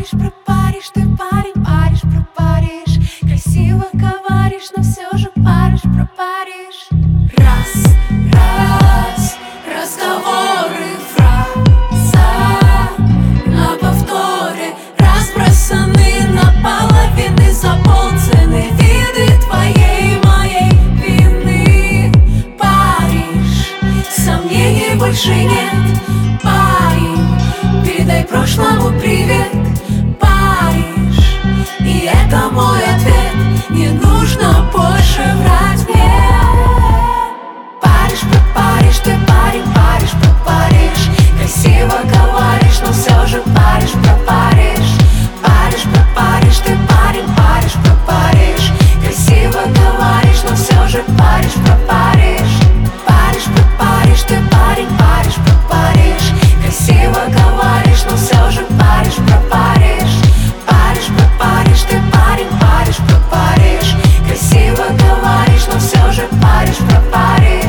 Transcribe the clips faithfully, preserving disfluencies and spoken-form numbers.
Париж, про Париж, ты парень, Париж, про Париж. Красиво говоришь, но все же Париж, про Париж. Раз, раз, разговоры, фраза на повторе, разбросаны на половины, за полцены виды твоей, моей вины. Париж, сомнений больше нет. Парень, передай прошлому привет. Париж, и это мой ответ. Не нужно больше врать мне. Париж, про Париж, ты парень, Париж, про Париж. Красиво говоришь, но все же Париж, про Париж. Париж, про Париж, ты парень, Париж, про Париж. Красиво говоришь, но все же Париж, про Париж. Париж, про Париж, ты парень, Париж, про Париж. Красиво говоришь, но все же Париж, про Париж. Париж, про Париж, ты парень, Париж, про Париж. Красиво говоришь, но все же Париж, про Париж.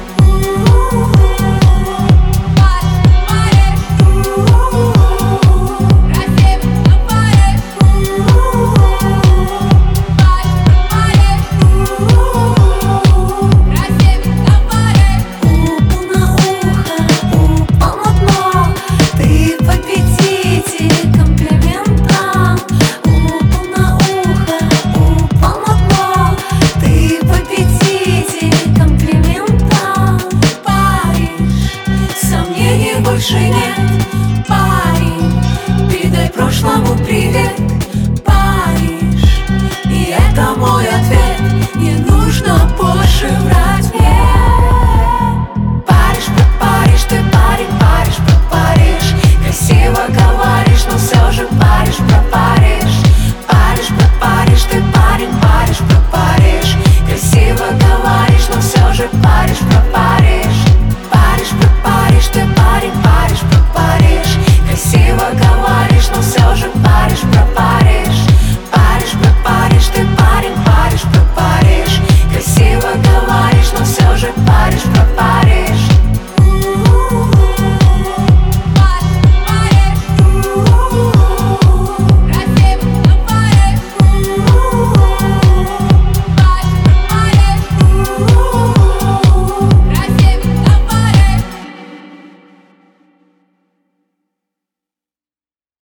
Больше нет. Парень, передай прошлому привет. Париж, и это мой ответ. Не нужно больше врать.